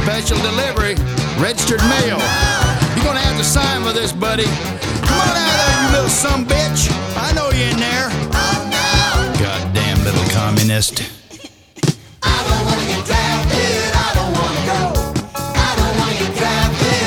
Special delivery, registered mail. You're gonna have to sign for this, buddy. Come on out of there, you little sumbitch. I know you in there. Goddamn little communist. I don't wanna get drafted, I don't wanna go. I don't wanna get drafted.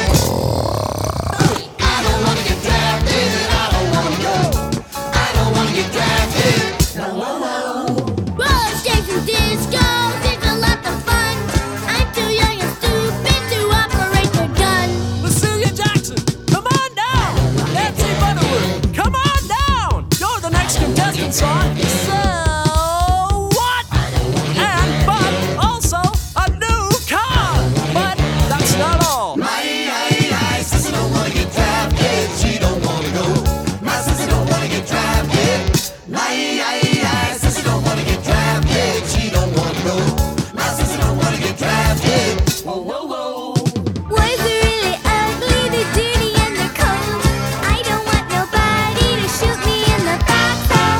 I don't wanna get drafted, I don't wanna go. I don't wanna get drafted. No, no, no. Roller skates and discos, it's a lot of fun. I'm too young and stupid to operate the gun. Cecilia Jackson, come on down. Nancy Butterworth, come on down. You're the next contestant, son. So what? And but also a new car. But that's not all. My sister don't wanna get drafted, she don't wanna go. My sister don't wanna get drafted. My sister don't wanna get drafted, she don't wanna go. My sister don't wanna get drafted. Whoa, whoa, whoa. Boys are really ugly, they're dirty and they're cold. I don't want nobody to shoot me in the foxhole.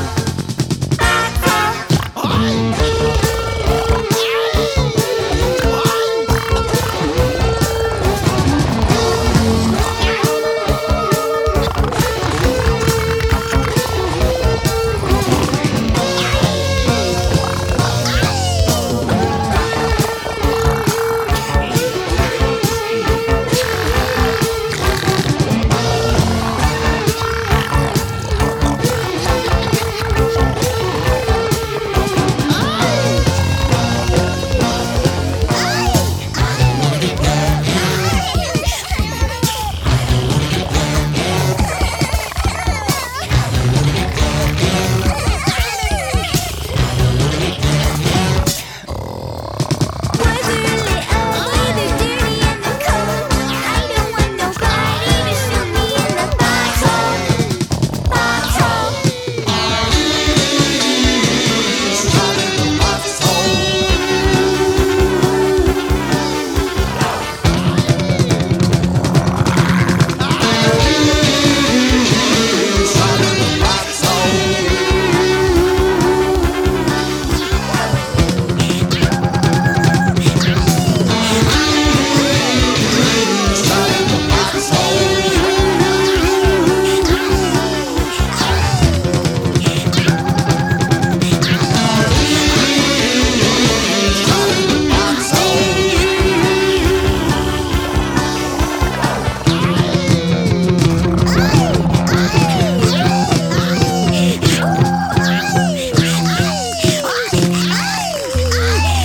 Boys are really ugly, they're dirty and they're cold. I don't want nobody to shoot me in the foxhole.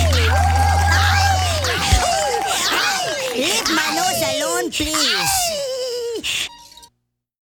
Leave my nose alone, please.